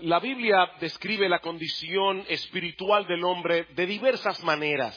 La Biblia describe la condición espiritual del hombre de diversas maneras.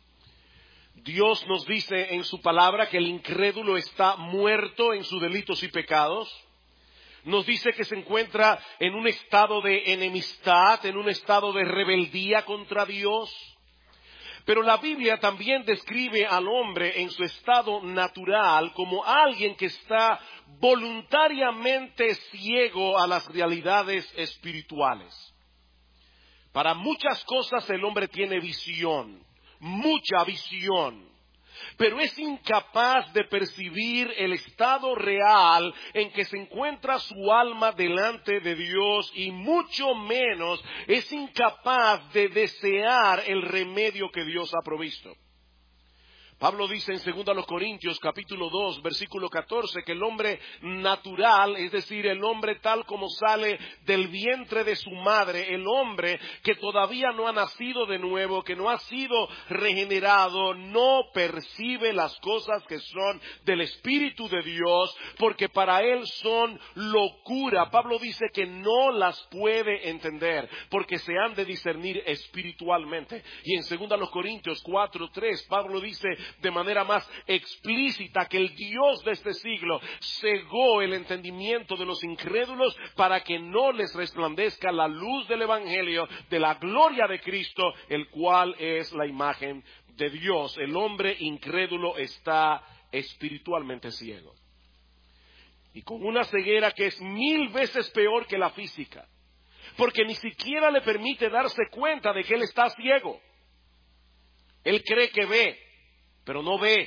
Dios nos dice en su palabra que el incrédulo está muerto en sus delitos y pecados. Nos dice que se encuentra en un estado de enemistad, en un estado de rebeldía contra Dios. Pero la Biblia también describe al hombre en su estado natural como alguien que está voluntariamente ciego a las realidades espirituales. Para muchas cosas el hombre tiene visión, mucha visión, pero es incapaz de percibir el estado real en que se encuentra su alma delante de Dios y mucho menos es incapaz de desear el remedio que Dios ha provisto. Pablo dice en 2 Corintios capítulo 2 versículo 14 que el hombre natural, es decir, el hombre tal como sale del vientre de su madre, el hombre que todavía no ha nacido de nuevo, que no ha sido regenerado, no percibe las cosas que son del Espíritu de Dios, porque para él son locura. Pablo dice que no las puede entender, porque se han de discernir espiritualmente. Y en 2 Corintios 4:3 Pablo dice de manera más explícita que el Dios de este siglo cegó el entendimiento de los incrédulos para que no les resplandezca la luz del Evangelio de la gloria de Cristo, el cual es la imagen de Dios. El hombre incrédulo está espiritualmente ciego. Y con una ceguera que es 1000 veces peor que la física, porque ni siquiera le permite darse cuenta de que él está ciego. Él cree que ve, pero no ve.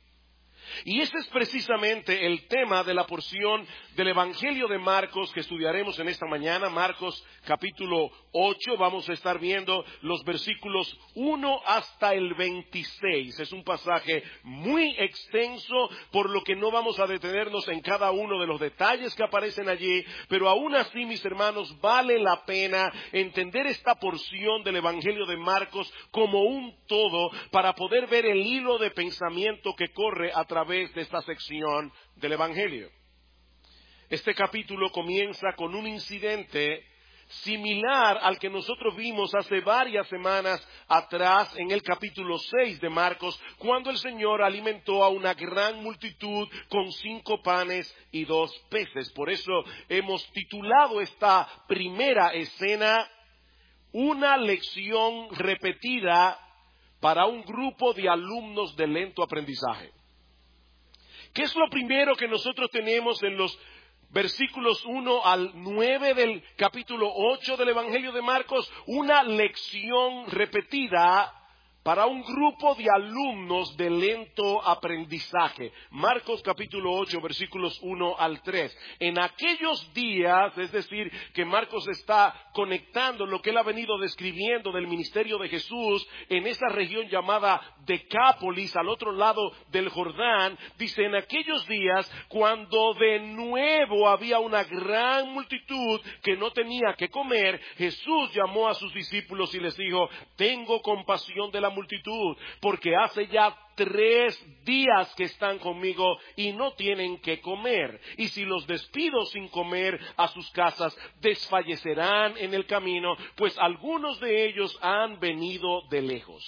Y ese es precisamente el tema de la porción del Evangelio de Marcos que estudiaremos en esta mañana. Marcos capítulo 8, vamos a estar viendo los versículos 1 hasta el 26. Es un pasaje muy extenso, por lo que no vamos a detenernos en cada uno de los detalles que aparecen allí, pero aún así, mis hermanos, vale la pena entender esta porción del Evangelio de Marcos como un todo para poder ver el hilo de pensamiento que corre a través de esta sección del Evangelio. Este capítulo comienza con un incidente similar al que nosotros vimos hace varias semanas atrás en el capítulo 6 de Marcos, cuando el Señor alimentó a una gran multitud con 5 panes y 2 peces. Por eso hemos titulado esta primera escena una lección repetida para un grupo de alumnos de lento aprendizaje. ¿Qué es lo primero que nosotros tenemos en los versículos 1 al 9 del capítulo 8 del Evangelio de Marcos? Una lección repetida para un grupo de alumnos de lento aprendizaje. Marcos capítulo 8, versículos 1 al 3. En aquellos días, es decir, que Marcos está conectando lo que él ha venido describiendo del ministerio de Jesús en esa región llamada Decápolis, al otro lado del Jordán. Dice, en aquellos días, cuando de nuevo había una gran multitud que no tenía que comer, Jesús llamó a sus discípulos y les dijo, tengo compasión de la multitud, porque hace ya 3 días que están conmigo y no tienen que comer. Y si los despido sin comer a sus casas, desfallecerán en el camino, pues algunos de ellos han venido de lejos.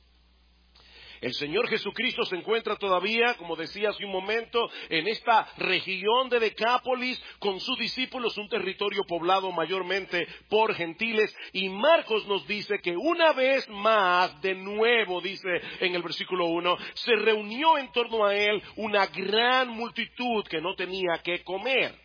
El Señor Jesucristo se encuentra todavía, como decía hace un momento, en esta región de Decápolis con sus discípulos, un territorio poblado mayormente por gentiles. Y Marcos nos dice que una vez más, de nuevo, dice en el versículo 1, se reunió en torno a él una gran multitud que no tenía que comer.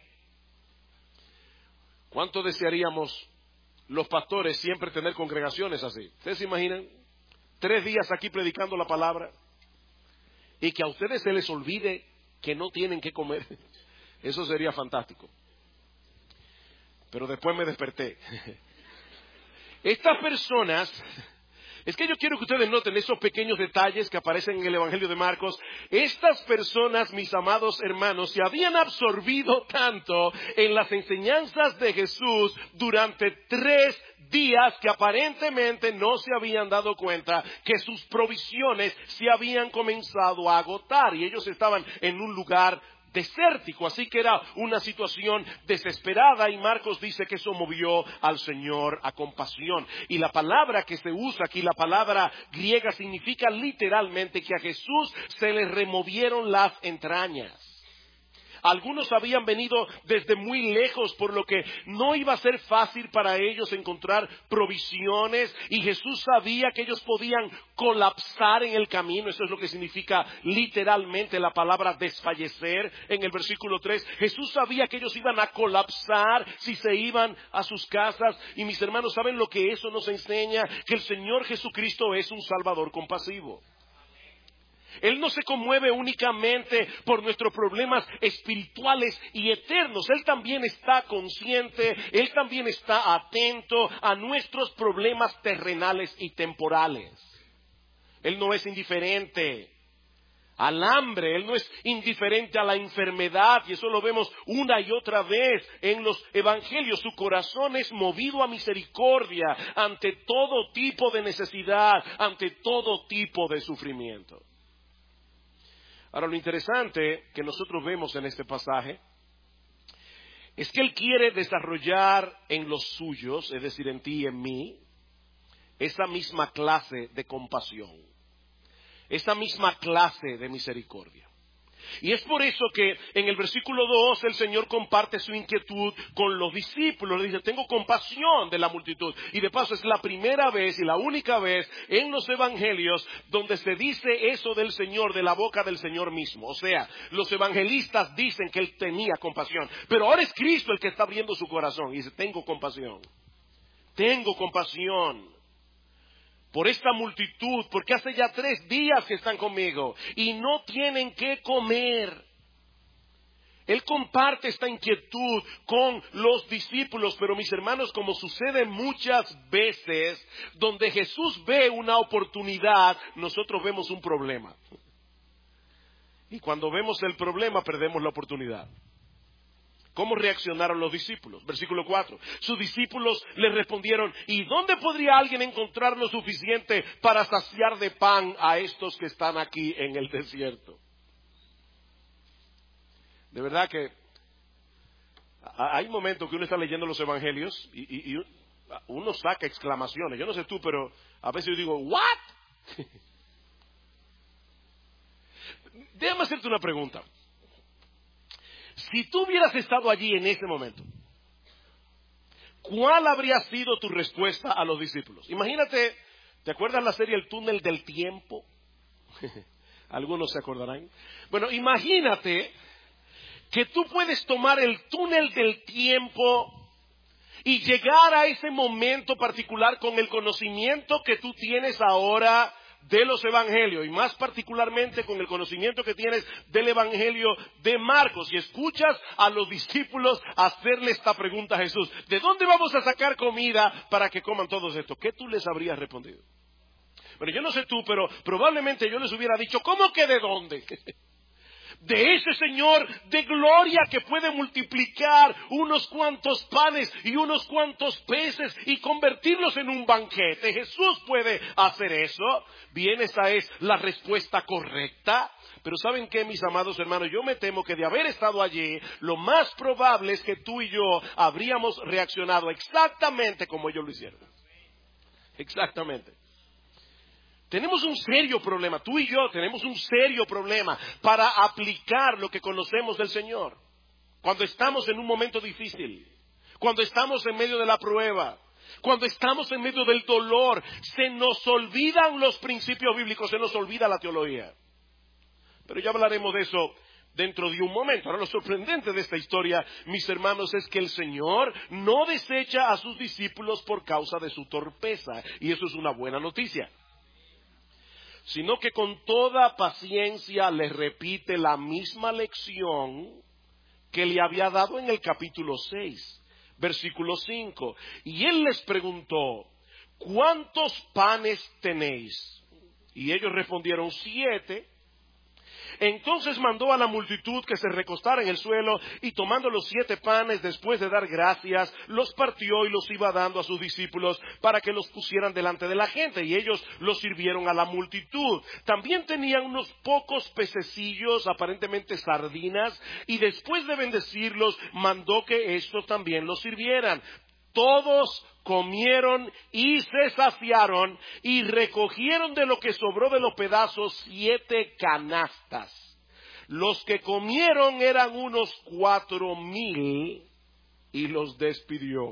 ¿Cuánto desearíamos los pastores siempre tener congregaciones así? ¿Ustedes se imaginan? 3 días aquí predicando la palabra y que a ustedes se les olvide que no tienen que comer. Eso sería fantástico. Pero después me desperté. Estas personas, es que yo quiero que ustedes noten esos pequeños detalles que aparecen en el Evangelio de Marcos. Estas personas, mis amados hermanos, se habían absorbido tanto en las enseñanzas de Jesús durante 3 días que aparentemente no se habían dado cuenta que sus provisiones se habían comenzado a agotar y ellos estaban en un lugar desértico, así que era una situación desesperada, y Marcos dice que eso movió al Señor a compasión. Y la palabra que se usa aquí, la palabra griega, significa literalmente que a Jesús se le removieron las entrañas. Algunos habían venido desde muy lejos, por lo que no iba a ser fácil para ellos encontrar provisiones, y Jesús sabía que ellos podían colapsar en el camino. Eso es lo que significa literalmente la palabra desfallecer en el versículo 3. Jesús sabía que ellos iban a colapsar si se iban a sus casas, y mis hermanos, ¿saben lo que eso nos enseña? Que el Señor Jesucristo es un Salvador compasivo. Él no se conmueve únicamente por nuestros problemas espirituales y eternos. Él también está consciente, Él también está atento a nuestros problemas terrenales y temporales. Él no es indiferente al hambre, Él no es indiferente a la enfermedad, y eso lo vemos una y otra vez en los evangelios. Su corazón es movido a misericordia ante todo tipo de necesidad, ante todo tipo de sufrimiento. Ahora, lo interesante que nosotros vemos en este pasaje es que Él quiere desarrollar en los suyos, es decir, en ti y en mí, esa misma clase de compasión, esa misma clase de misericordia. Y es por eso que en el versículo 2 el Señor comparte su inquietud con los discípulos. Le dice: tengo compasión de la multitud. Y de paso es la primera vez y la única vez en los evangelios donde se dice eso del Señor de la boca del Señor mismo. O sea, los evangelistas dicen que Él tenía compasión, pero ahora es Cristo el que está abriendo su corazón y dice: tengo compasión por esta multitud, porque hace ya 3 días que están conmigo y no tienen qué comer. Él comparte esta inquietud con los discípulos, pero mis hermanos, como sucede muchas veces, donde Jesús ve una oportunidad, nosotros vemos un problema. Y cuando vemos el problema, perdemos la oportunidad. ¿Cómo reaccionaron los discípulos? Versículo 4. Sus discípulos le respondieron: ¿y dónde podría alguien encontrar lo suficiente para saciar de pan a estos que están aquí en el desierto? De verdad que hay momentos que uno está leyendo los evangelios y uno saca exclamaciones. Yo no sé tú, pero a veces yo digo: ¿what? Déjame hacerte una pregunta. Si tú hubieras estado allí en ese momento, ¿cuál habría sido tu respuesta a los discípulos? Imagínate, ¿te acuerdas la serie El Túnel del Tiempo? Algunos se acordarán. Bueno, imagínate que tú puedes tomar el túnel del tiempo y llegar a ese momento particular con el conocimiento que tú tienes ahora de los evangelios, y más particularmente con el conocimiento que tienes del evangelio de Marcos, y escuchas a los discípulos hacerle esta pregunta a Jesús: ¿de dónde vamos a sacar comida para que coman todos esto? ¿Qué tú les habrías respondido? Bueno, yo no sé tú, pero probablemente yo les hubiera dicho: ¿cómo que de dónde? De ese Señor de gloria que puede multiplicar unos cuantos panes y unos cuantos peces y convertirlos en un banquete. Jesús puede hacer eso. Bien, esa es la respuesta correcta. Pero ¿saben qué, mis amados hermanos? Yo me temo que de haber estado allí, lo más probable es que tú y yo habríamos reaccionado exactamente como ellos lo hicieron. Exactamente. Tenemos un serio problema, tú y yo tenemos un serio problema para aplicar lo que conocemos del Señor. Cuando estamos en un momento difícil, cuando estamos en medio de la prueba, cuando estamos en medio del dolor, se nos olvidan los principios bíblicos, se nos olvida la teología. Pero ya hablaremos de eso dentro de un momento. Ahora, lo sorprendente de esta historia, mis hermanos, es que el Señor no desecha a sus discípulos por causa de su torpeza, y eso es una buena noticia, sino que con toda paciencia les repite la misma lección que le había dado en el capítulo 6, versículo 5. Y Él les preguntó: ¿cuántos panes tenéis? Y ellos respondieron: 7. Entonces mandó a la multitud que se recostara en el suelo, y tomando los 7 panes, después de dar gracias, los partió y los iba dando a sus discípulos para que los pusieran delante de la gente, y ellos los sirvieron a la multitud. También tenían unos pocos pececillos, aparentemente sardinas, y después de bendecirlos, mandó que estos también los sirvieran. Todos comieron y se saciaron, y recogieron de lo que sobró de los pedazos 7 canastas. Los que comieron eran unos 4,000, y los despidió.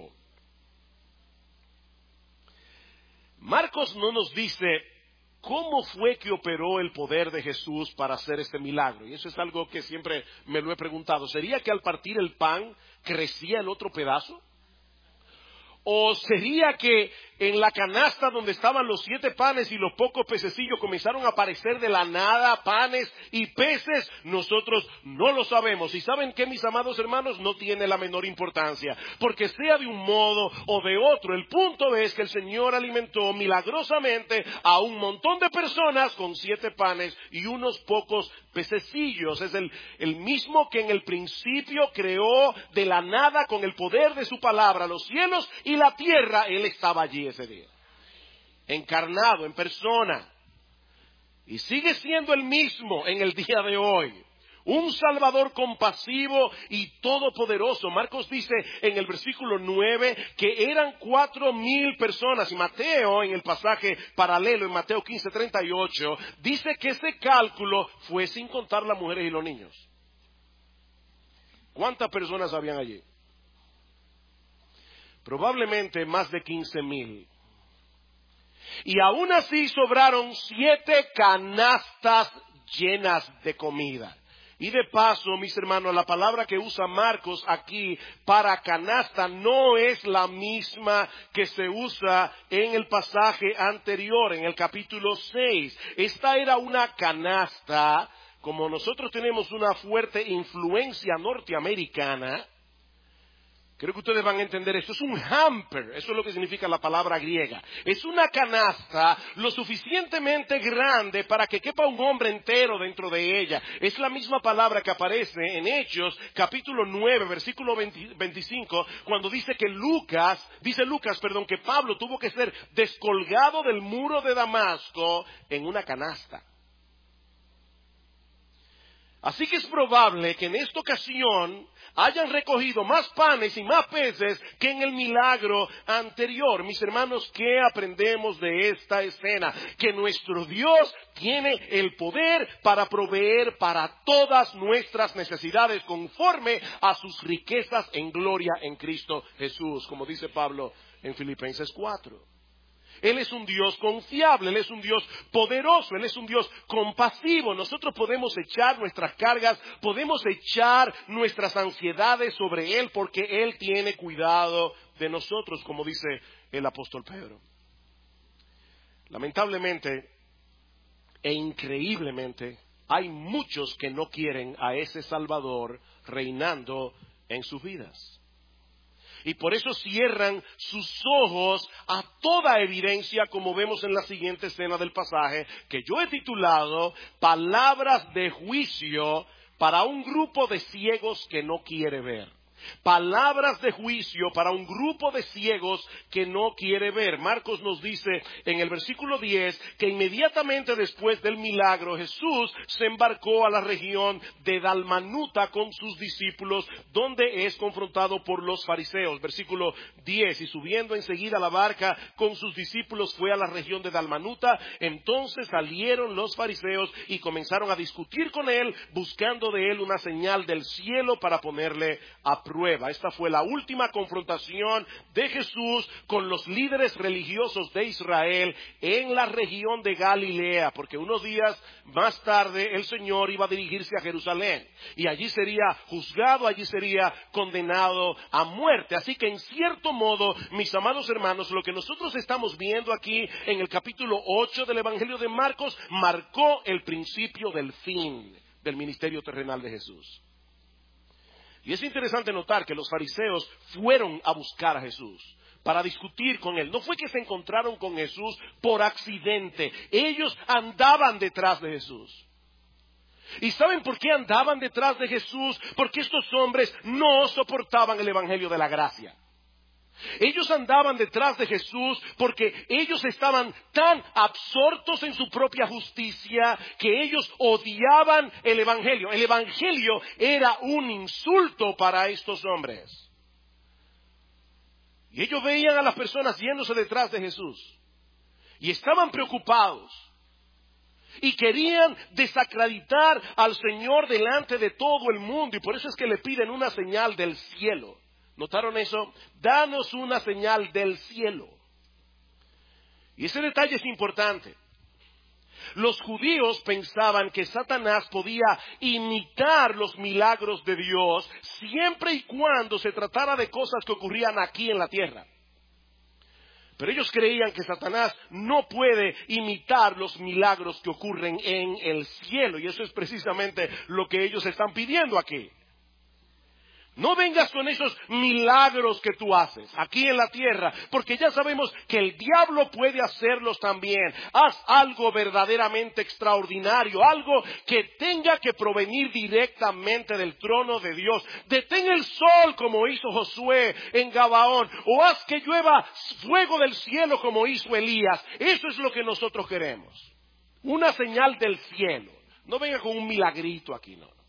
Marcos no nos dice cómo fue que operó el poder de Jesús para hacer este milagro. Y eso es algo que siempre me lo he preguntado. ¿Sería que al partir el pan crecía el otro pedazo? ¿O sería que en la canasta donde estaban los 7 panes y los pocos pececillos comenzaron a aparecer de la nada panes y peces? Nosotros no lo sabemos. ¿Y saben qué, mis amados hermanos? No tiene la menor importancia. Porque sea de un modo o de otro, el punto es que el Señor alimentó milagrosamente a un montón de personas con 7 panes y unos pocos pececillos. Es el mismo que en el principio creó de la nada con el poder de su palabra los cielos y la tierra. Él estaba allí ese día, encarnado en persona, y sigue siendo el mismo en el día de hoy. Un Salvador compasivo y todopoderoso. Marcos dice en el versículo 9 que eran 4,000 personas. Y Mateo, en el pasaje paralelo, en Mateo 15:38, dice que ese cálculo fue sin contar las mujeres y los niños. ¿Cuántas personas habían allí? Probablemente más de 15,000. Y aún así sobraron 7 canastas llenas de comida. Y de paso, mis hermanos, la palabra que usa Marcos aquí para canasta no es la misma que se usa en el pasaje anterior, en el capítulo 6. Esta era una canasta, como nosotros tenemos una fuerte influencia norteamericana. Creo que ustedes van a entender esto. Es un hamper, eso es lo que significa la palabra griega. Es una canasta lo suficientemente grande para que quepa un hombre entero dentro de ella. Es la misma palabra que aparece en Hechos, capítulo 9, versículo 25, cuando dice Lucas, que Pablo tuvo que ser descolgado del muro de Damasco en una canasta. Así que es probable que en esta ocasión hayan recogido más panes y más peces que en el milagro anterior. Mis hermanos, ¿qué aprendemos de esta escena? Que nuestro Dios tiene el poder para proveer para todas nuestras necesidades conforme a sus riquezas en gloria en Cristo Jesús, como dice Pablo en Filipenses 4. Él es un Dios confiable, Él es un Dios poderoso, Él es un Dios compasivo. Nosotros podemos echar nuestras cargas, podemos echar nuestras ansiedades sobre Él porque Él tiene cuidado de nosotros, como dice el apóstol Pedro. Lamentablemente e increíblemente, hay muchos que no quieren a ese Salvador reinando en sus vidas. Y por eso cierran sus ojos a toda evidencia, como vemos en la siguiente escena del pasaje, que yo he titulado Palabras de juicio para un grupo de ciegos que no quiere ver. Palabras de juicio para un grupo de ciegos que no quiere ver. Marcos nos dice en el versículo 10 que inmediatamente después del milagro Jesús se embarcó a la región de Dalmanuta con sus discípulos, donde es confrontado por los fariseos. Versículo 10, y subiendo enseguida a la barca con sus discípulos fue a la región de Dalmanuta. Entonces salieron los fariseos y comenzaron a discutir con él, buscando de él una señal del cielo para ponerle a prueba. Esta fue la última confrontación de Jesús con los líderes religiosos de Israel en la región de Galilea, porque unos días más tarde el Señor iba a dirigirse a Jerusalén y allí sería juzgado, allí sería condenado a muerte. Así que en cierto modo, mis amados hermanos, lo que nosotros estamos viendo aquí en el capítulo 8 del Evangelio de Marcos marcó el principio del fin del ministerio terrenal de Jesús. Y es interesante notar que los fariseos fueron a buscar a Jesús para discutir con él. No fue que se encontraron con Jesús por accidente. Ellos andaban detrás de Jesús. ¿Y saben por qué andaban detrás de Jesús? Porque estos hombres no soportaban el evangelio de la gracia. Ellos andaban detrás de Jesús porque ellos estaban tan absortos en su propia justicia que ellos odiaban el evangelio. El evangelio era un insulto para estos hombres. Y ellos veían a las personas yéndose detrás de Jesús y estaban preocupados y querían desacreditar al Señor delante de todo el mundo, y por eso es que le piden una señal del cielo. ¿Notaron eso? Danos una señal del cielo. Y ese detalle es importante. Los judíos pensaban que Satanás podía imitar los milagros de Dios siempre y cuando se tratara de cosas que ocurrían aquí en la tierra. Pero ellos creían que Satanás no puede imitar los milagros que ocurren en el cielo. Y eso es precisamente lo que ellos están pidiendo aquí. No vengas con esos milagros que tú haces aquí en la tierra, porque ya sabemos que el diablo puede hacerlos también. Haz algo verdaderamente extraordinario, algo que tenga que provenir directamente del trono de Dios. Detén el sol como hizo Josué en Gabaón, o haz que llueva fuego del cielo como hizo Elías. Eso es lo que nosotros queremos. Una señal del cielo. No venga con un milagrito aquí, no.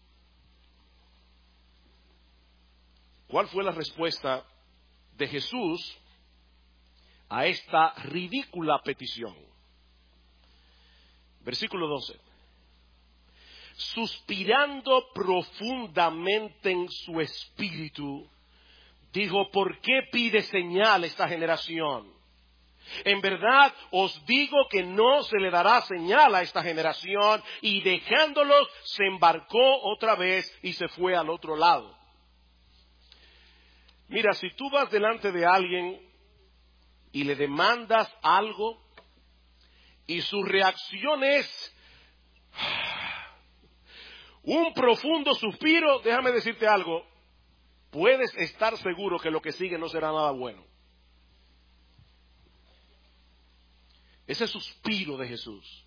¿Cuál fue la respuesta de Jesús a esta ridícula petición? Versículo 12. Suspirando profundamente en su espíritu, dijo: ¿por qué pide señal esta generación? En verdad os digo que no se le dará señal a esta generación. Y dejándolos, se embarcó otra vez y se fue al otro lado. Mira, si tú vas delante de alguien y le demandas algo y su reacción es un profundo suspiro, déjame decirte algo, puedes estar seguro que lo que sigue no será nada bueno. Ese suspiro de Jesús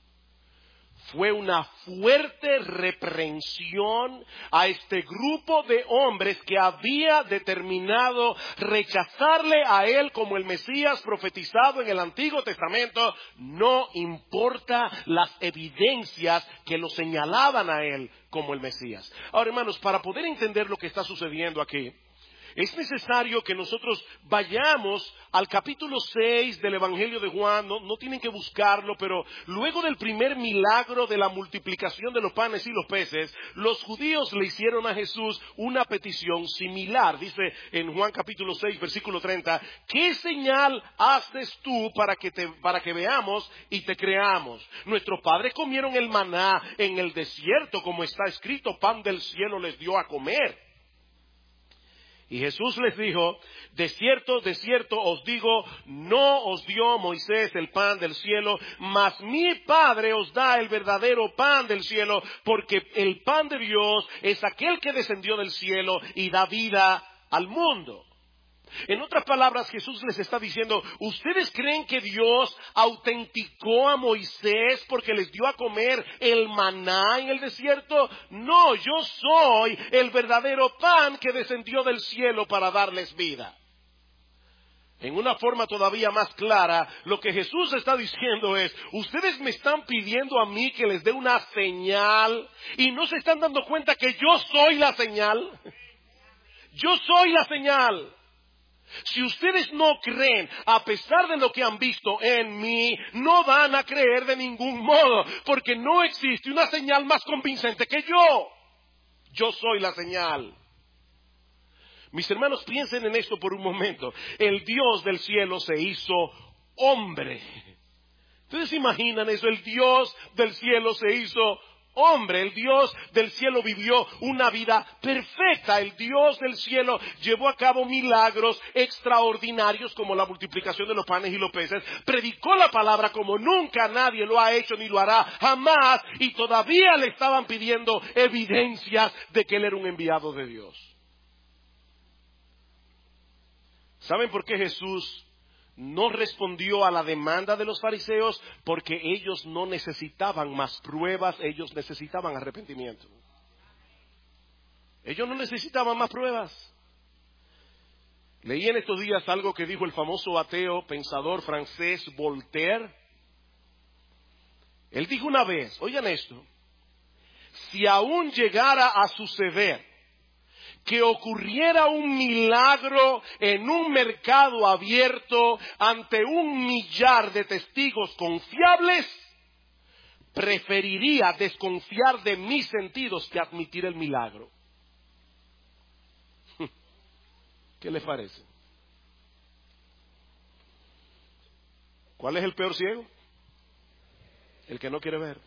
fue una fuerte reprensión a este grupo de hombres que había determinado rechazarle a él como el Mesías profetizado en el Antiguo Testamento, no importa las evidencias que lo señalaban a él como el Mesías. Ahora, hermanos, para poder entender lo que está sucediendo aquí, es necesario que nosotros vayamos al capítulo 6 del Evangelio de Juan. No tienen que buscarlo, pero luego del primer milagro de la multiplicación de los panes y los peces, los judíos le hicieron a Jesús una petición similar. Dice en Juan capítulo 6, versículo 30, ¿qué señal haces tú para que veamos y te creamos? Nuestros padres comieron el maná en el desierto, como está escrito, pan del cielo les dio a comer. Y Jesús les dijo: de cierto os digo, no os dio Moisés el pan del cielo, mas mi Padre os da el verdadero pan del cielo, porque el pan de Dios es aquel que descendió del cielo y da vida al mundo. En otras palabras, Jesús les está diciendo: ¿ustedes creen que Dios autenticó a Moisés porque les dio a comer el maná en el desierto? No, yo soy el verdadero pan que descendió del cielo para darles vida. En una forma todavía más clara, lo que Jesús está diciendo es: ustedes me están pidiendo a mí que les dé una señal y no se están dando cuenta que yo soy la señal. Yo soy la señal. Si ustedes no creen, a pesar de lo que han visto en mí, no van a creer de ningún modo, porque no existe una señal más convincente que yo. Yo soy la señal. Mis hermanos, piensen en esto por un momento. El Dios del cielo se hizo hombre. ¿Ustedes se imaginan eso? El Dios del cielo se hizo hombre. El Dios del cielo vivió una vida perfecta. El Dios del cielo llevó a cabo milagros extraordinarios como la multiplicación de los panes y los peces. Predicó la palabra como nunca nadie lo ha hecho ni lo hará jamás. Y todavía le estaban pidiendo evidencias de que él era un enviado de Dios. ¿Saben por qué Jesús no respondió a la demanda de los fariseos porque ellos no necesitaban más pruebas, ellos necesitaban arrepentimiento. Ellos no necesitaban más pruebas. Leí en estos días algo que dijo el famoso ateo, pensador francés Voltaire. Él dijo una vez, oigan esto, si aún llegara a suceder que ocurriera un milagro en un mercado abierto ante 1,000,000 de testigos confiables, preferiría desconfiar de mis sentidos que admitir el milagro. ¿Qué les parece? ¿Cuál es el peor ciego? El que no quiere ver.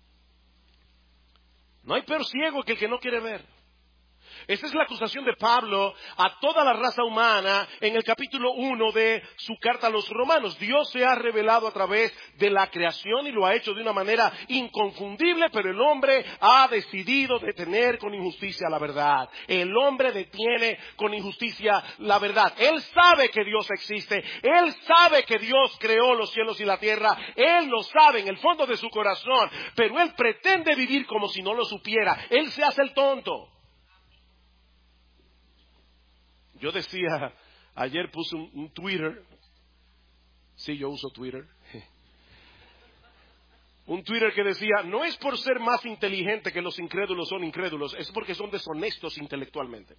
No hay peor ciego que el que no quiere ver. Esa es la acusación de Pablo a toda la raza humana en el capítulo 1 de su carta a los romanos. Dios se ha revelado a través de la creación y lo ha hecho de una manera inconfundible, pero el hombre ha decidido detener con injusticia la verdad. El hombre detiene con injusticia la verdad. Él sabe que Dios existe, él sabe que Dios creó los cielos y la tierra, él lo sabe en el fondo de su corazón, pero él pretende vivir como si no lo supiera. Él se hace el tonto. Yo decía, ayer puse un Twitter, sí, yo uso Twitter, un Twitter que decía, no es por ser más inteligente que los incrédulos son incrédulos, es porque son deshonestos intelectualmente.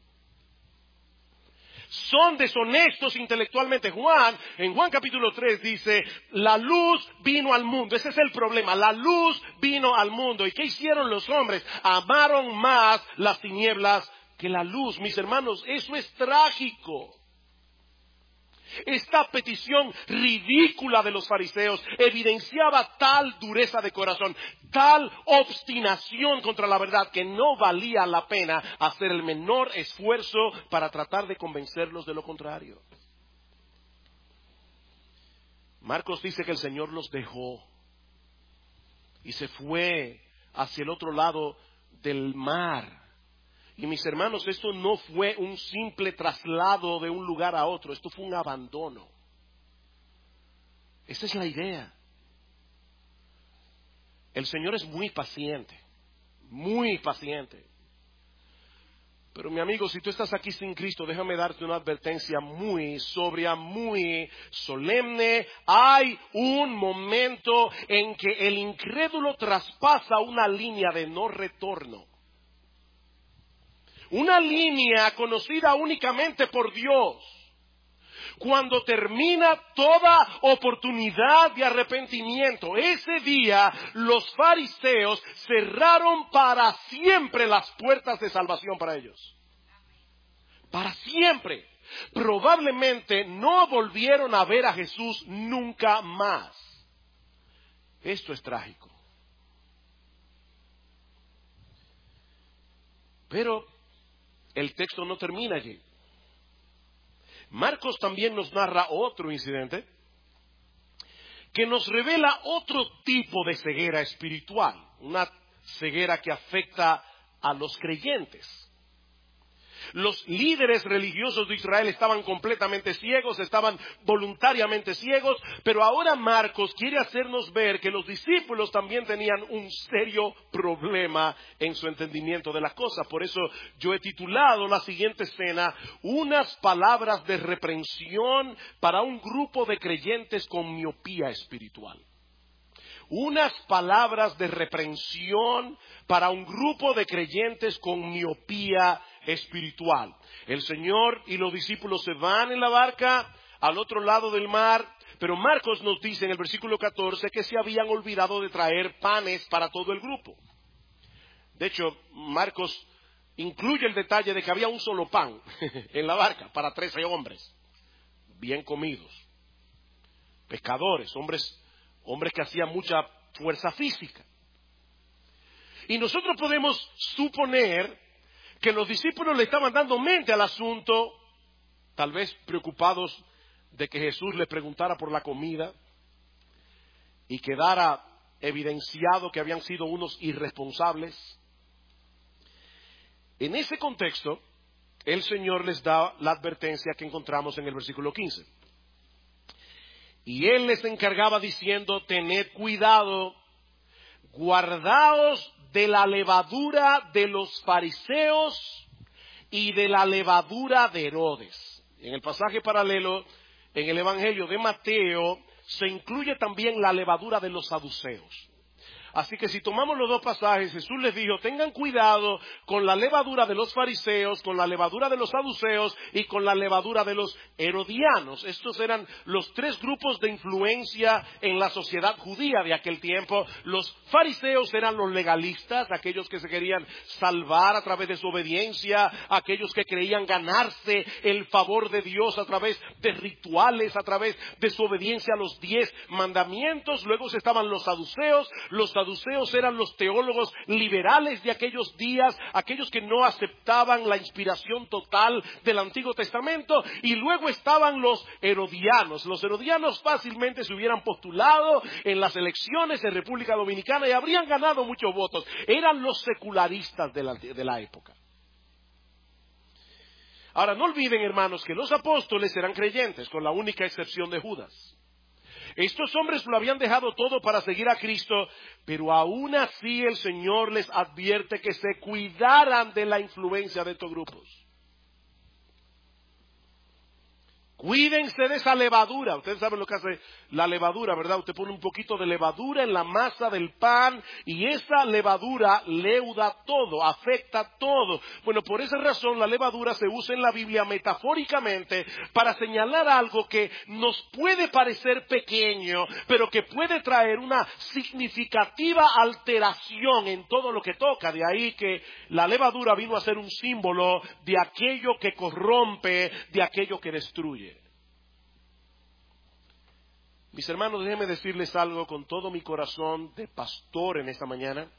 Son deshonestos intelectualmente. En Juan capítulo 3 dice, la luz vino al mundo. Ese es el problema, la luz vino al mundo. ¿Y qué hicieron los hombres? Amaron más las tinieblas que la luz. Mis hermanos, eso es trágico. Esta petición ridícula de los fariseos evidenciaba tal dureza de corazón, tal obstinación contra la verdad, que no valía la pena hacer el menor esfuerzo para tratar de convencerlos de lo contrario. Marcos dice que el Señor los dejó y se fue hacia el otro lado del mar. Y mis hermanos, esto no fue un simple traslado de un lugar a otro, esto fue un abandono. Esa es la idea. El Señor es muy paciente, muy paciente. Pero mi amigo, si tú estás aquí sin Cristo, déjame darte una advertencia muy sobria, muy solemne. Hay un momento en que el incrédulo traspasa una línea de no retorno. Una línea conocida únicamente por Dios. Cuando termina toda oportunidad de arrepentimiento, ese día los fariseos cerraron para siempre las puertas de salvación para ellos. Para siempre. Probablemente no volvieron a ver a Jesús nunca más. Esto es trágico. Pero el texto no termina allí. Marcos también nos narra otro incidente que nos revela otro tipo de ceguera espiritual, una ceguera que afecta a los creyentes. Los líderes religiosos de Israel estaban completamente ciegos, estaban voluntariamente ciegos, pero ahora Marcos quiere hacernos ver que los discípulos también tenían un serio problema en su entendimiento de las cosas. Por eso yo he titulado la siguiente escena, unas palabras de reprensión para un grupo de creyentes con miopía espiritual. Unas palabras de reprensión para un grupo de creyentes con miopía espiritual. El Señor y los discípulos se van en la barca al otro lado del mar, pero Marcos nos dice en el versículo 14 que se habían olvidado de traer panes para todo el grupo. De hecho, Marcos incluye el detalle de que había un solo pan en la barca para 13 hombres, bien comidos, pescadores, hombres que hacían mucha fuerza física. Y nosotros podemos suponer que los discípulos le estaban dando mente al asunto, tal vez preocupados de que Jesús les preguntara por la comida y quedara evidenciado que habían sido unos irresponsables. En ese contexto, el Señor les da la advertencia que encontramos en el versículo 15. Y él les encargaba diciendo: tened cuidado, guardaos de la levadura de los fariseos y de la levadura de Herodes. En el pasaje paralelo, en el Evangelio de Mateo, se incluye también la levadura de los saduceos. Así que si tomamos los dos pasajes, Jesús les dijo: tengan cuidado con la levadura de los fariseos, con la levadura de los saduceos y con la levadura de los herodianos. Estos eran los tres grupos de influencia en la sociedad judía de aquel tiempo. Los fariseos eran los legalistas, aquellos que se querían salvar a través de su obediencia, aquellos que creían ganarse el favor de Dios a través de rituales, a través de su obediencia a los 10 mandamientos. Luego estaban los saduceos. Los saduceos eran los teólogos liberales de aquellos días, aquellos que no aceptaban la inspiración total del Antiguo Testamento. Y luego estaban los herodianos. Los herodianos fácilmente se hubieran postulado en las elecciones en República Dominicana y habrían ganado muchos votos. Eran los secularistas de la época. Ahora, no olviden, hermanos, que los apóstoles eran creyentes, con la única excepción de Judas. Estos hombres lo habían dejado todo para seguir a Cristo, pero aún así el Señor les advierte que se cuidaran de la influencia de estos grupos. Cuídense de esa levadura. Ustedes saben lo que hace la levadura, ¿verdad? Usted pone un poquito de levadura en la masa del pan y esa levadura leuda todo, afecta todo. Bueno, por esa razón la levadura se usa en la Biblia metafóricamente para señalar algo que nos puede parecer pequeño, pero que puede traer una significativa alteración en todo lo que toca. De ahí que la levadura vino a ser un símbolo de aquello que corrompe, de aquello que destruye. Mis hermanos, déjenme decirles algo con todo mi corazón de pastor en esta mañana.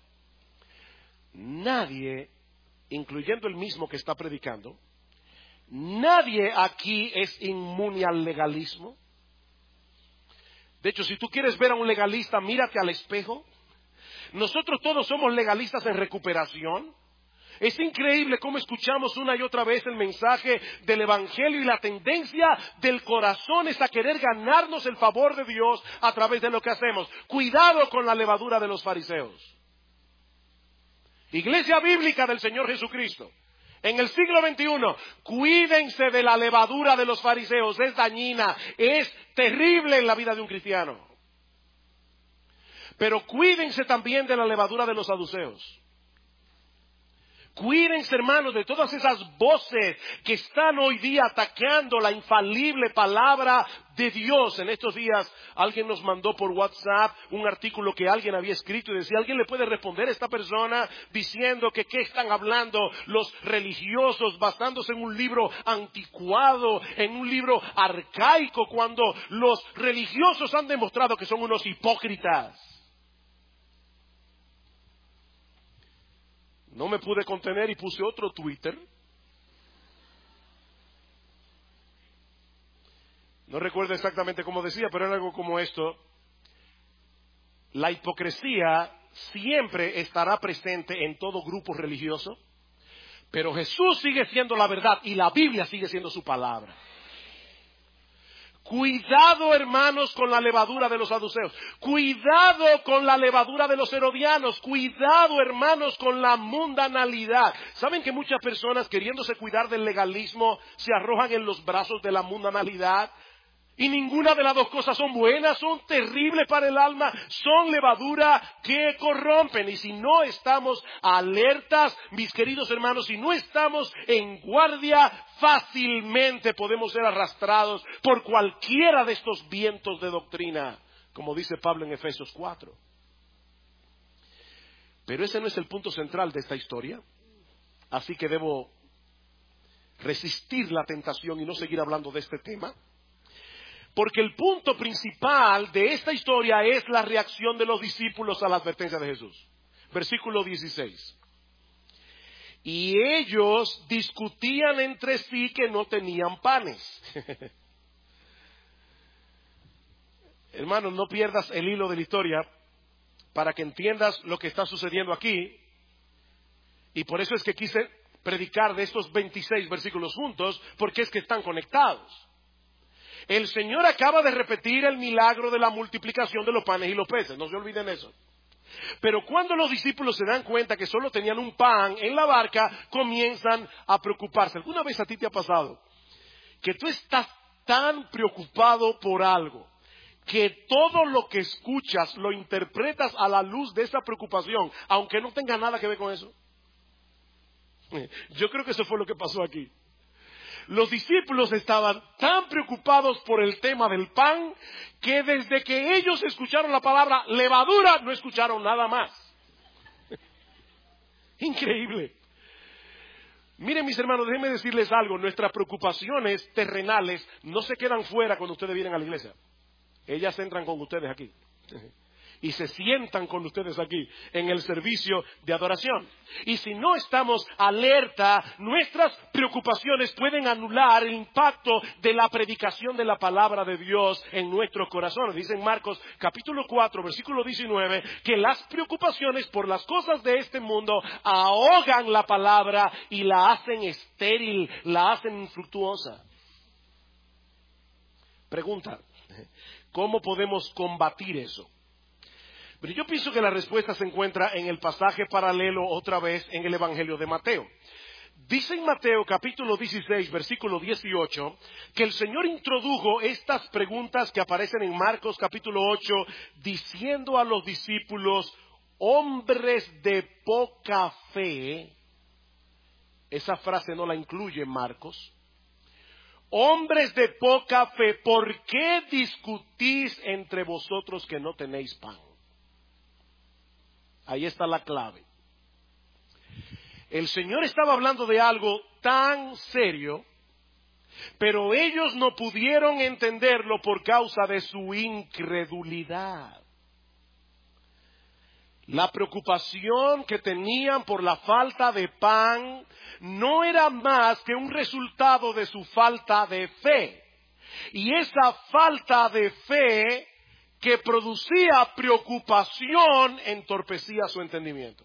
Nadie, incluyendo el mismo que está predicando, nadie aquí es inmune al legalismo. De hecho, si tú quieres ver a un legalista, mírate al espejo. Nosotros todos somos legalistas en recuperación. Es increíble cómo escuchamos una y otra vez el mensaje del Evangelio y la tendencia del corazón es a querer ganarnos el favor de Dios a través de lo que hacemos. Cuidado con la levadura de los fariseos. Iglesia bíblica del Señor Jesucristo. En el siglo XXI, cuídense de la levadura de los fariseos. Es dañina, es terrible en la vida de un cristiano. Pero cuídense también de la levadura de los saduceos. Cuídense, hermanos, de todas esas voces que están hoy día atacando la infalible palabra de Dios. En estos días alguien nos mandó por WhatsApp un artículo que alguien había escrito y decía: ¿alguien le puede responder a esta persona diciendo que qué están hablando los religiosos basándose en un libro anticuado, en un libro arcaico, cuando los religiosos han demostrado que son unos hipócritas? No me pude contener y puse otro Twitter. No recuerdo exactamente cómo decía, pero era algo como esto: la hipocresía siempre estará presente en todo grupo religioso, pero Jesús sigue siendo la verdad y la Biblia sigue siendo su palabra. Cuidado, hermanos, con la levadura de los saduceos. Cuidado con la levadura de los herodianos. Cuidado, hermanos, con la mundanalidad. ¿Saben que muchas personas, queriéndose cuidar del legalismo, se arrojan en los brazos de la mundanalidad? Y ninguna de las dos cosas son buenas, son terribles para el alma, son levadura que corrompen. Y si no estamos alertas, mis queridos hermanos, si no estamos en guardia, fácilmente podemos ser arrastrados por cualquiera de estos vientos de doctrina, como dice Pablo en Efesios 4. Pero ese no es el punto central de esta historia, así que debo resistir la tentación y no seguir hablando de este tema. Porque el punto principal de esta historia es la reacción de los discípulos a la advertencia de Jesús. Versículo 16. Y ellos discutían entre sí que no tenían panes. Hermanos, no pierdas el hilo de la historia para que entiendas lo que está sucediendo aquí. Y por eso es que quise predicar de estos 26 versículos juntos, porque es que están conectados. El Señor acaba de repetir el milagro de la multiplicación de los panes y los peces, no se olviden eso. Pero cuando los discípulos se dan cuenta que solo tenían un pan en la barca, comienzan a preocuparse. ¿Alguna vez a ti te ha pasado que tú estás tan preocupado por algo que todo lo que escuchas lo interpretas a la luz de esa preocupación, aunque no tenga nada que ver con eso? Yo creo que eso fue lo que pasó aquí. Los discípulos estaban tan preocupados por el tema del pan que desde que ellos escucharon la palabra levadura no escucharon nada más. Increíble. Miren, mis hermanos, déjenme decirles algo. Nuestras preocupaciones terrenales no se quedan fuera cuando ustedes vienen a la iglesia. Ellas entran con ustedes aquí. Y se sientan con ustedes aquí en el servicio de adoración. Y si no estamos alerta, nuestras preocupaciones pueden anular el impacto de la predicación de la palabra de Dios en nuestros corazones. Dice en Marcos capítulo 4, versículo 19, que las preocupaciones por las cosas de este mundo ahogan la palabra y la hacen estéril, la hacen infructuosa. Pregunta, ¿cómo podemos combatir eso? Pero yo pienso que la respuesta se encuentra en el pasaje paralelo otra vez en el Evangelio de Mateo. Dice en Mateo capítulo 16, versículo 18, que el Señor introdujo estas preguntas que aparecen en Marcos capítulo 8, diciendo a los discípulos, hombres de poca fe. Esa frase no la incluye Marcos. Hombres de poca fe, ¿por qué discutís entre vosotros que no tenéis pan? Ahí está la clave. El Señor estaba hablando de algo tan serio, pero ellos no pudieron entenderlo por causa de su incredulidad. La preocupación que tenían por la falta de pan no era más que un resultado de su falta de fe. Y esa falta de fe que producía preocupación entorpecía su entendimiento.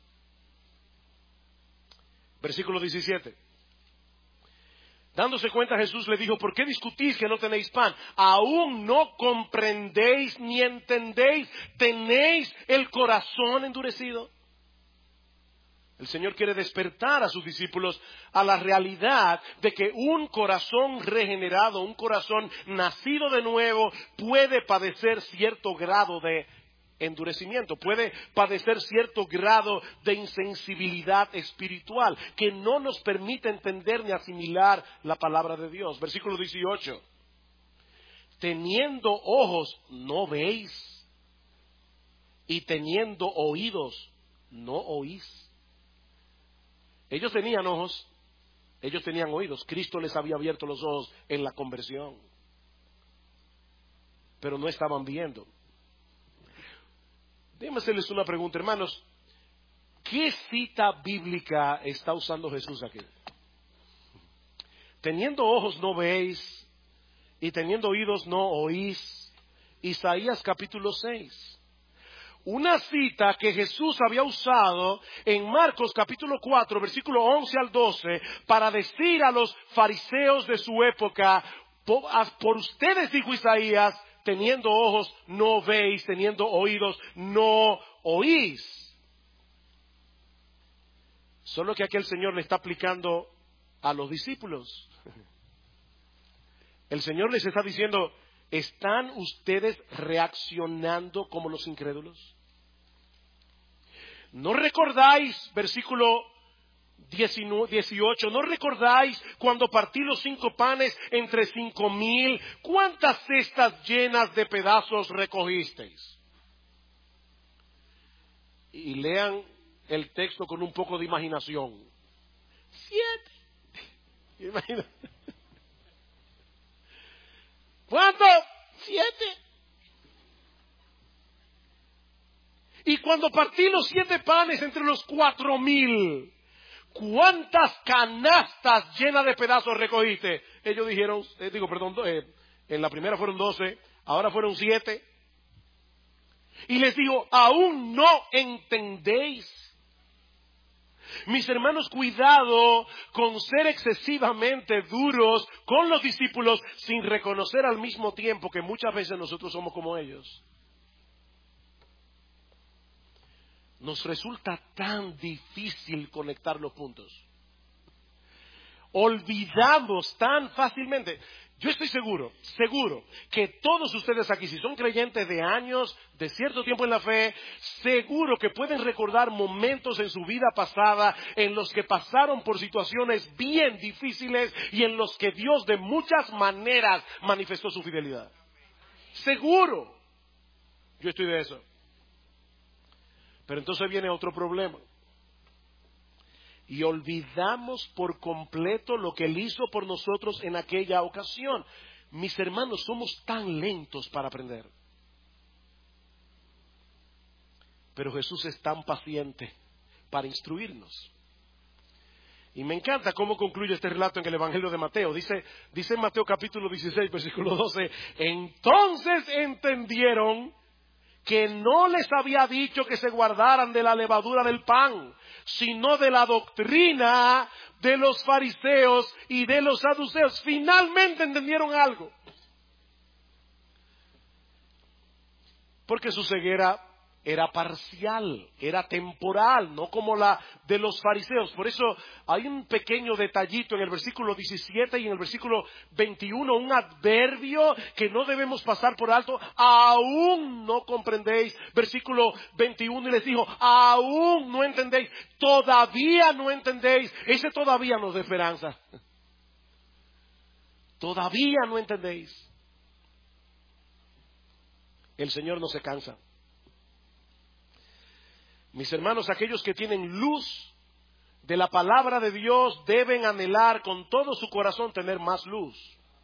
Versículo 17. Dándose cuenta, Jesús le dijo, ¿por qué discutís que no tenéis pan? ¿Aún no comprendéis ni entendéis? ¿Tenéis el corazón endurecido? El Señor quiere despertar a sus discípulos a la realidad de que un corazón regenerado, un corazón nacido de nuevo, puede padecer cierto grado de endurecimiento, puede padecer cierto grado de insensibilidad espiritual que no nos permite entender ni asimilar la palabra de Dios. Versículo 18. Teniendo ojos, no veis, y teniendo oídos, no oís. Ellos tenían ojos, ellos tenían oídos. Cristo les había abierto los ojos en la conversión, pero no estaban viendo. Déjenme hacerles una pregunta, hermanos. ¿Qué cita bíblica está usando Jesús aquí? Teniendo ojos no veis, y teniendo oídos no oís. Isaías capítulo 6. Una cita que Jesús había usado en Marcos capítulo 4, versículo 11 al 12, para decir a los fariseos de su época, por ustedes, dijo Isaías, teniendo ojos no veis, teniendo oídos no oís. Solo que aquí el Señor le está aplicando a los discípulos. El Señor les está diciendo, ¿están ustedes reaccionando como los incrédulos? ¿No recordáis, versículo 18, no recordáis cuando partí los 5 panes entre 5,000? ¿Cuántas cestas llenas de pedazos recogisteis? Y lean el texto con un poco de imaginación. 7. Imagina. ¿Cuánto? 7. Y cuando partí los 7 panes entre los 4,000, ¿cuántas canastas llenas de pedazos recogiste? Ellos dijeron, en la primera fueron 12, ahora fueron 7. Y les digo, ¿aún no entendéis? Mis hermanos, cuidado con ser excesivamente duros con los discípulos sin reconocer al mismo tiempo que muchas veces nosotros somos como ellos. Nos resulta tan difícil conectar los puntos. Olvidamos tan fácilmente. Yo estoy seguro que todos ustedes aquí, si son creyentes de años, de cierto tiempo en la fe, seguro que pueden recordar momentos en su vida pasada en los que pasaron por situaciones bien difíciles y en los que Dios de muchas maneras manifestó su fidelidad. Seguro. Yo estoy de eso. Pero entonces viene otro problema. Y olvidamos por completo lo que Él hizo por nosotros en aquella ocasión. Mis hermanos, somos tan lentos para aprender. Pero Jesús es tan paciente para instruirnos. Y me encanta cómo concluye este relato en el Evangelio de Mateo. Dice en Mateo capítulo 16, versículo 12, entonces entendieron que no les había dicho que se guardaran de la levadura del pan, sino de la doctrina de los fariseos y de los saduceos. Finalmente entendieron algo. Porque su ceguera era parcial, era temporal, no como la de los fariseos. Por eso hay un pequeño detallito en el versículo 17 y en el versículo 21, un adverbio que no debemos pasar por alto. Aún no comprendéis. Versículo 21, y les dijo, aún no entendéis, todavía no entendéis. Ese todavía nos da esperanza. Todavía no entendéis. El Señor no se cansa. Mis hermanos, aquellos que tienen luz de la palabra de Dios deben anhelar con todo su corazón tener más luz.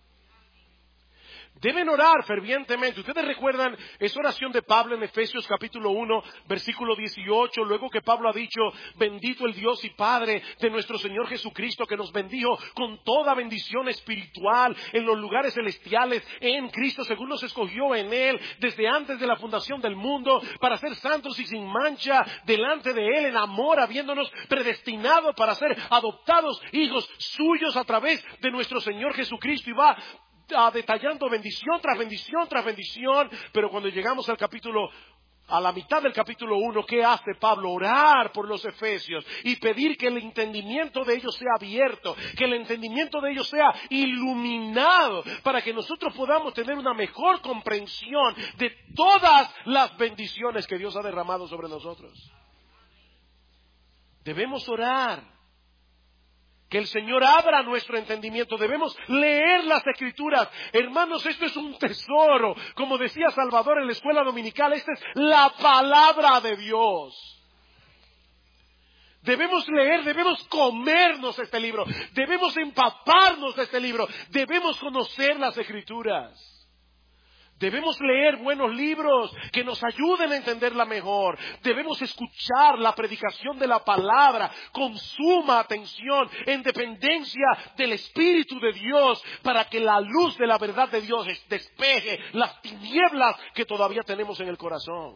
Deben orar fervientemente. Ustedes recuerdan esa oración de Pablo en Efesios capítulo 1, versículo 18, luego que Pablo ha dicho, bendito el Dios y Padre de nuestro Señor Jesucristo, que nos bendijo con toda bendición espiritual en los lugares celestiales en Cristo, según nos escogió en Él desde antes de la fundación del mundo, para ser santos y sin mancha delante de Él en amor, habiéndonos predestinado para ser adoptados hijos suyos a través de nuestro Señor Jesucristo. Y va detallando bendición tras bendición tras bendición, pero cuando llegamos a la mitad del capítulo 1, ¿qué hace Pablo? Orar por los efesios y pedir que el entendimiento de ellos sea abierto, que el entendimiento de ellos sea iluminado, para que nosotros podamos tener una mejor comprensión de todas las bendiciones que Dios ha derramado sobre nosotros. Debemos orar. Que el Señor abra nuestro entendimiento. Debemos leer las Escrituras. Hermanos, esto es un tesoro. Como decía Salvador en la escuela dominical, esta es la palabra de Dios. Debemos leer, debemos comernos este libro. Debemos empaparnos de este libro. Debemos conocer las Escrituras. Debemos leer buenos libros que nos ayuden a entenderla mejor. Debemos escuchar la predicación de la palabra con suma atención, en dependencia del Espíritu de Dios, para que la luz de la verdad de Dios despeje las tinieblas que todavía tenemos en el corazón.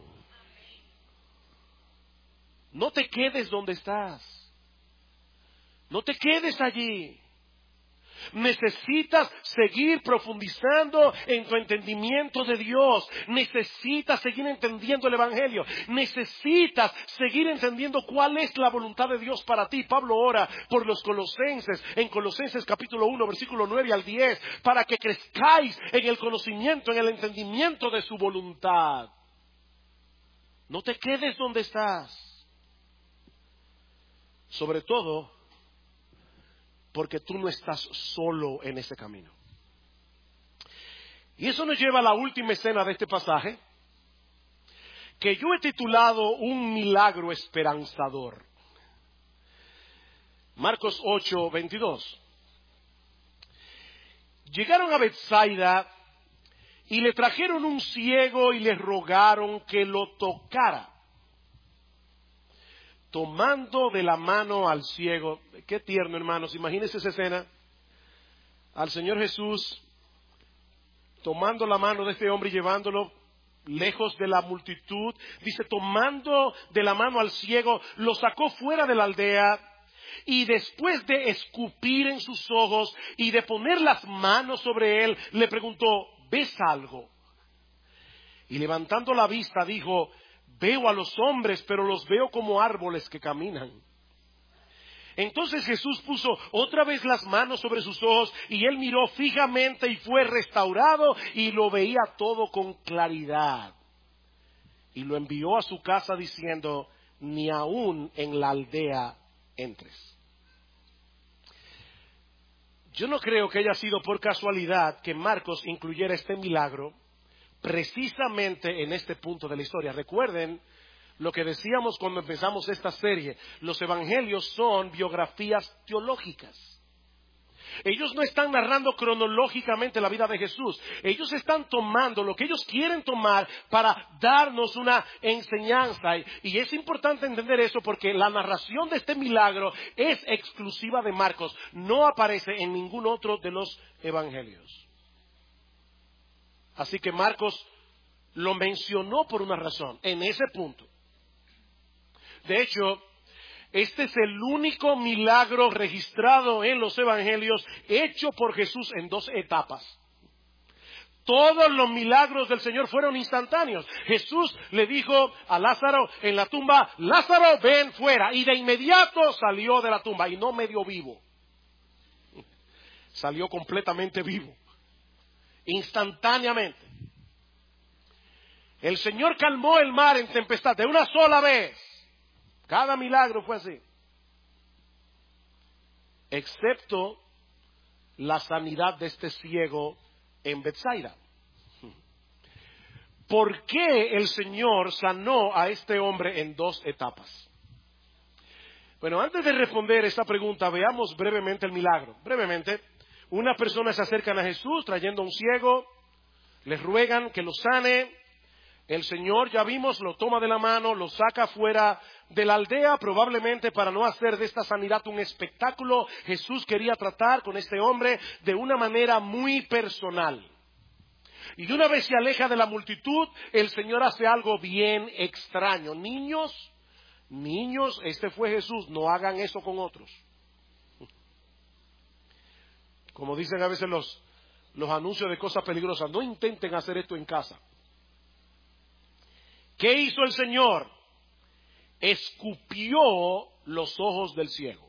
No te quedes donde estás. No te quedes allí. Necesitas seguir profundizando en tu entendimiento de Dios. Necesitas seguir entendiendo el Evangelio. Necesitas seguir entendiendo cuál es la voluntad de Dios para ti. Pablo ora por los colosenses, en Colosenses capítulo 1, versículo 9 al 10, para que crezcáis en el conocimiento, en el entendimiento de su voluntad. No te quedes donde estás. Sobre todo, porque tú no estás solo en ese camino. Y eso nos lleva a la última escena de este pasaje, que yo he titulado Un milagro esperanzador. Marcos 8, 22. Llegaron a Betsaida y le trajeron un ciego y le rogaron que lo tocara. Tomando de la mano al ciego, qué tierno, hermanos, imagínense esa escena, al Señor Jesús tomando la mano de este hombre y llevándolo lejos de la multitud, dice, tomando de la mano al ciego, lo sacó fuera de la aldea, y después de escupir en sus ojos y de poner las manos sobre él, le preguntó, ¿ves algo? Y levantando la vista dijo, veo a los hombres, pero los veo como árboles que caminan. Entonces Jesús puso otra vez las manos sobre sus ojos y él miró fijamente y fue restaurado y lo veía todo con claridad. Y lo envió a su casa diciendo, ni aún en la aldea entres. Yo no creo que haya sido por casualidad que Marcos incluyera este milagro precisamente en este punto de la historia. Recuerden lo que decíamos cuando empezamos esta serie. Los evangelios son biografías teológicas. Ellos no están narrando cronológicamente la vida de Jesús. Ellos están tomando lo que ellos quieren tomar para darnos una enseñanza. Y es importante entender eso porque la narración de este milagro es exclusiva de Marcos. No aparece en ningún otro de los evangelios. Así que Marcos lo mencionó por una razón, en ese punto. De hecho, este es el único milagro registrado en los evangelios hecho por Jesús en 2 etapas. Todos los milagros del Señor fueron instantáneos. Jesús le dijo a Lázaro en la tumba, Lázaro, ven fuera. Y de inmediato salió de la tumba y no medio vivo. Salió completamente vivo. Instantáneamente. El Señor calmó el mar en tempestad de una sola vez. Cada milagro fue así. Excepto la sanidad de este ciego en Betsaida. ¿Por qué el Señor sanó a este hombre en 2 etapas? Bueno, antes de responder esta pregunta, veamos brevemente el milagro. Brevemente, unas personas se acercan a Jesús trayendo a un ciego, les ruegan que lo sane. El Señor, ya vimos, lo toma de la mano, lo saca fuera de la aldea, probablemente para no hacer de esta sanidad un espectáculo. Jesús quería tratar con este hombre de una manera muy personal. Y una vez se aleja de la multitud, el Señor hace algo bien extraño. Niños, este fue Jesús, no hagan eso con otros. Como dicen a veces los anuncios de cosas peligrosas, no intenten hacer esto en casa. ¿Qué hizo el Señor? Escupió los ojos del ciego.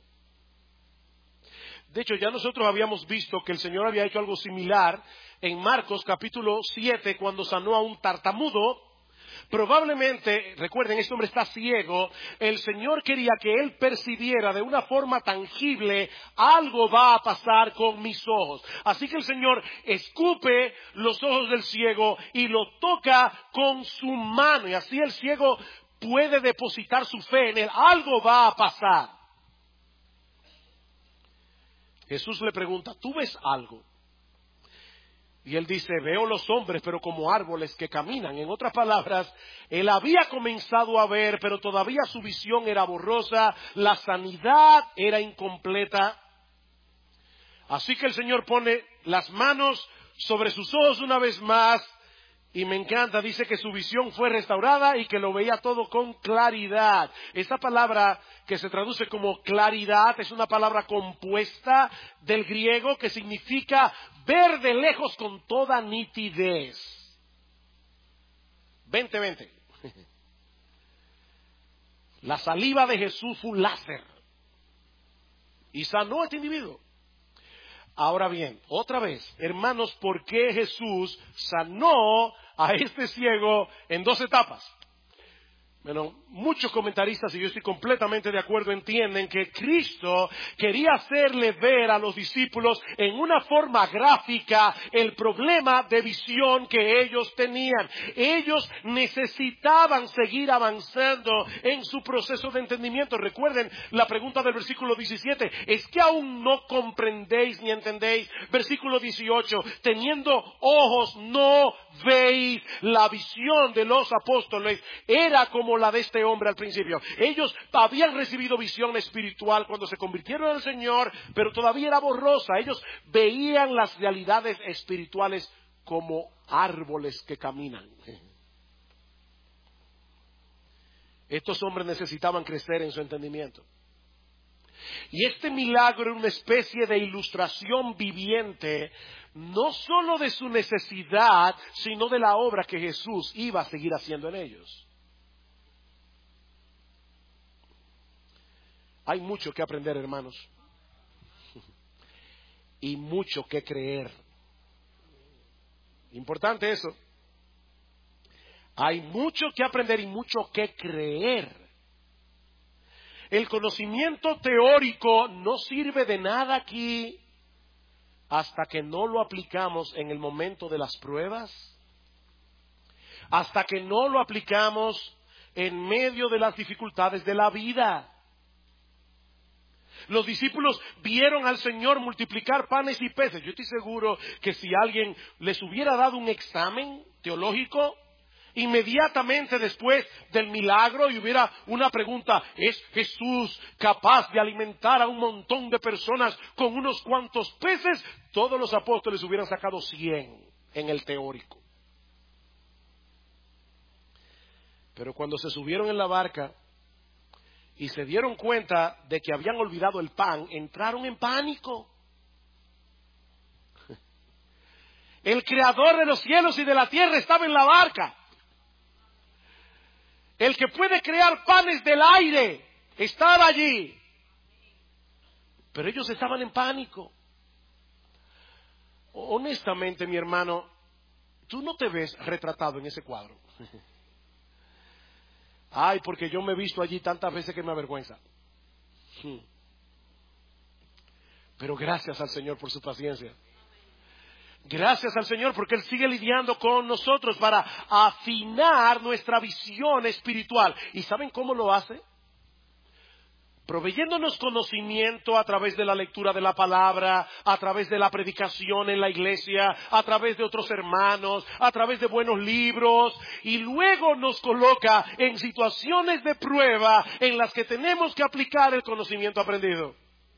De hecho, ya nosotros habíamos visto que el Señor había hecho algo similar en Marcos capítulo 7 cuando sanó a un tartamudo. Probablemente, recuerden, este hombre está ciego, el Señor quería que él percibiera de una forma tangible, algo va a pasar con mis ojos. Así que el Señor escupe los ojos del ciego y lo toca con su mano, y así el ciego puede depositar su fe en él, algo va a pasar. Jesús le pregunta, ¿tú ves algo? Y él dice, veo los hombres, pero como árboles que caminan. En otras palabras, él había comenzado a ver, pero todavía su visión era borrosa, la sanidad era incompleta. Así que el Señor pone las manos sobre sus ojos una vez más, y me encanta, dice que su visión fue restaurada y que lo veía todo con claridad. Esa palabra que se traduce como claridad es una palabra compuesta del griego que significa ver de lejos con toda nitidez. Vente. La saliva de Jesús fue un láser y sanó a este individuo. Ahora bien, otra vez, hermanos, ¿por qué Jesús sanó a este ciego en 2 etapas? Bueno, muchos comentaristas, y yo estoy completamente de acuerdo, entienden que Cristo quería hacerle ver a los discípulos en una forma gráfica el problema de visión que ellos tenían. Ellos necesitaban seguir avanzando en su proceso de entendimiento. Recuerden la pregunta del versículo 17, ¿es que aún no comprendéis ni entendéis? Versículo 18, teniendo ojos no veis. La visión de los apóstoles era como la de este hombre al principio. Ellos habían recibido visión espiritual cuando se convirtieron al Señor, pero todavía era borrosa. Ellos veían las realidades espirituales como árboles que caminan. Estos hombres necesitaban crecer en su entendimiento. Y este milagro era una especie de ilustración viviente, no solo de su necesidad, sino de la obra que Jesús iba a seguir haciendo en ellos. Hay mucho que aprender, hermanos, y mucho que creer. Importante eso. Hay mucho que aprender y mucho que creer. El conocimiento teórico no sirve de nada aquí hasta que no lo aplicamos en el momento de las pruebas, hasta que no lo aplicamos en medio de las dificultades de la vida. Los discípulos vieron al Señor multiplicar panes y peces. Yo estoy seguro que si alguien les hubiera dado un examen teológico, inmediatamente después del milagro y hubiera una pregunta: ¿es Jesús capaz de alimentar a un montón de personas con unos cuantos peces? Todos los apóstoles hubieran sacado 100 en el teórico. Pero cuando se subieron en la barca y se dieron cuenta de que habían olvidado el pan, entraron en pánico. El creador de los cielos y de la tierra estaba en la barca. El que puede crear panes del aire estaba allí. Pero ellos estaban en pánico. Honestamente, mi hermano, tú no te ves retratado en ese cuadro. Ay, porque yo me he visto allí tantas veces que me avergüenza. Pero gracias al Señor por su paciencia. Gracias al Señor porque Él sigue lidiando con nosotros para afinar nuestra visión espiritual. ¿Y saben cómo lo hace? Proveyéndonos conocimiento a través de la lectura de la palabra, a través de la predicación en la iglesia, a través de otros hermanos, a través de buenos libros, y luego nos coloca en situaciones de prueba en las que tenemos que aplicar el conocimiento aprendido.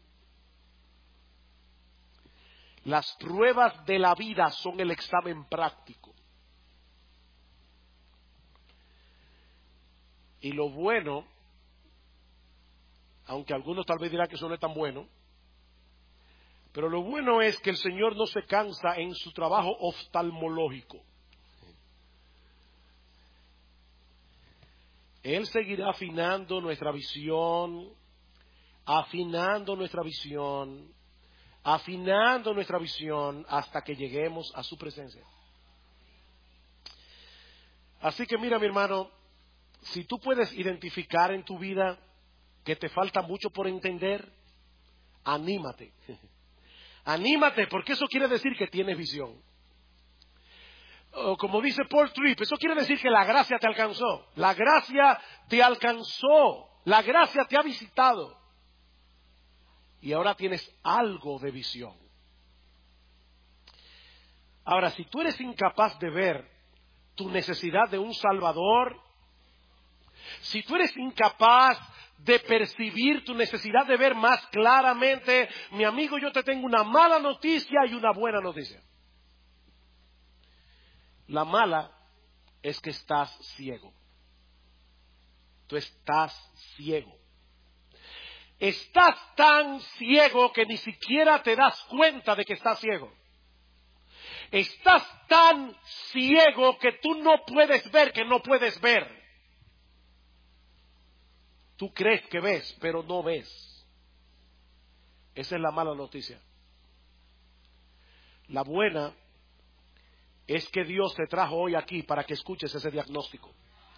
Las pruebas de la vida son el examen práctico. Y lo bueno, aunque algunos tal vez dirán que eso no es tan bueno, pero lo bueno es que el Señor no se cansa en su trabajo oftalmológico. Él seguirá afinando nuestra visión, afinando nuestra visión hasta que lleguemos a su presencia. Así que mira, mi hermano, si tú puedes identificar en tu vida que te falta mucho por entender, anímate. Anímate, porque eso quiere decir que tienes visión. O como dice Paul Tripp, eso quiere decir que la gracia te alcanzó. La gracia te alcanzó. La gracia te ha visitado. Y ahora tienes algo de visión. Ahora, si tú eres incapaz de ver tu necesidad de un Salvador, si tú eres incapaz de percibir tu necesidad de ver más claramente, mi amigo, yo te tengo una mala noticia y una buena noticia. La mala es que estás ciego. Tú estás ciego. Estás tan ciego que ni siquiera te das cuenta de que estás ciego. Estás tan ciego que tú no puedes ver que no puedes ver. Tú crees que ves, pero no ves. Esa es la mala noticia. La buena es que Dios te trajo hoy aquí para que escuches ese diagnóstico.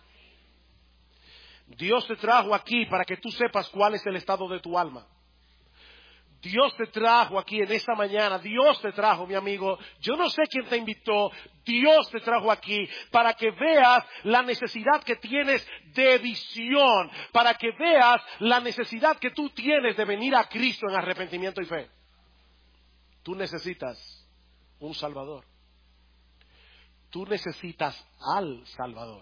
Dios te trajo aquí para que tú sepas cuál es el estado de tu alma. Dios te trajo aquí en esta mañana. Dios te trajo, mi amigo. Yo no sé quién te invitó. Dios te trajo aquí para que veas la necesidad que tienes de visión. Para que veas la necesidad que tú tienes de venir a Cristo en arrepentimiento y fe. Tú necesitas un Salvador. Tú necesitas al Salvador.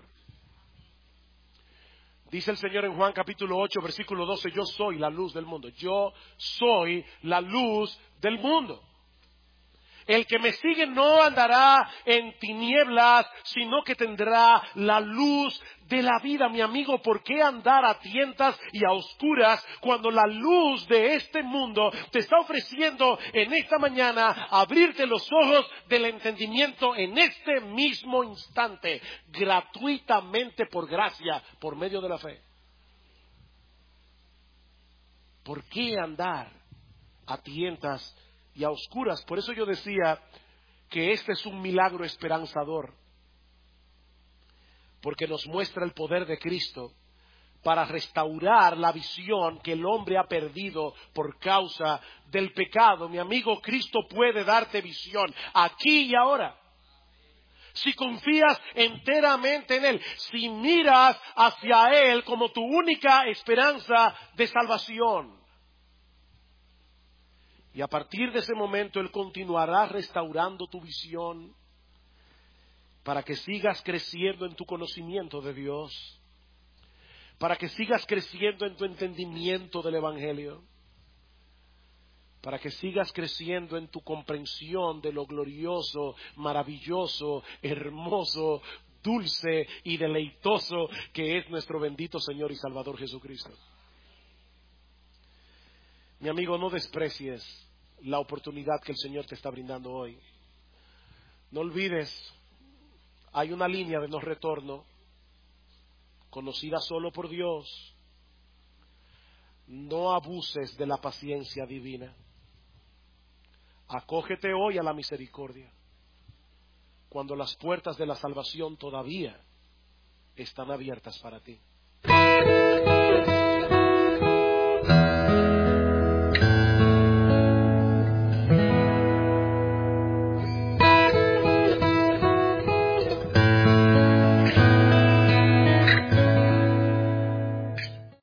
Dice el Señor en Juan capítulo 8, versículo 12, yo soy la luz del mundo. Yo soy la luz del mundo. El que me sigue no andará en tinieblas, sino que tendrá la luz de la vida. Mi amigo, ¿por qué andar a tientas y a oscuras cuando la luz de este mundo te está ofreciendo en esta mañana abrirte los ojos del entendimiento en este mismo instante, gratuitamente por gracia, por medio de la fe? ¿Por qué andar a tientas y a oscuras? Por eso yo decía que este es un milagro esperanzador, porque nos muestra el poder de Cristo para restaurar la visión que el hombre ha perdido por causa del pecado. Mi amigo, Cristo puede darte visión aquí y ahora. Si confías enteramente en Él, si miras hacia Él como tu única esperanza de salvación. Y a partir de ese momento Él continuará restaurando tu visión para que sigas creciendo en tu conocimiento de Dios, para que sigas creciendo en tu entendimiento del Evangelio, para que sigas creciendo en tu comprensión de lo glorioso, maravilloso, hermoso, dulce y deleitoso que es nuestro bendito Señor y Salvador Jesucristo. Mi amigo, no desprecies la oportunidad que el Señor te está brindando hoy. No olvides, hay una línea de no retorno, conocida solo por Dios. No abuses de la paciencia divina. Acógete hoy a la misericordia, cuando las puertas de la salvación todavía están abiertas para ti.